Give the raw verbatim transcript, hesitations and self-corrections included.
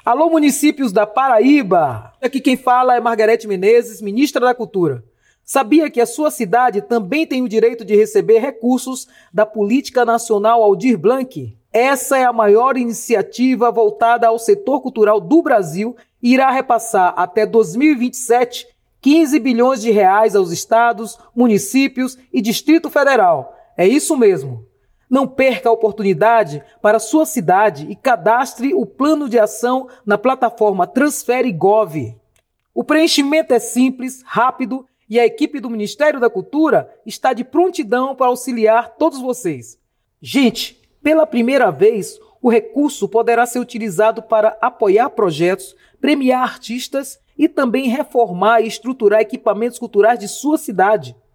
Alô, municípios da Paraíba! Aqui quem fala é Margarete Menezes, ministra da Cultura. Sabia que a sua cidade também tem o direito de receber recursos da Política Nacional Aldir Blanc? Essa é a maior iniciativa voltada ao setor cultural do Brasil e irá repassar até dois mil e vinte e sete quinze bilhões de reais aos estados, municípios e Distrito Federal. É isso mesmo. Não perca a oportunidade para sua cidade e cadastre o plano de ação na plataforma Transfere Gov. O preenchimento é simples, rápido e a equipe do Ministério da Cultura está de prontidão para auxiliar todos vocês. Gente, pela primeira vez, o recurso poderá ser utilizado para apoiar projetos, premiar artistas e também reformar e estruturar equipamentos culturais de sua cidade.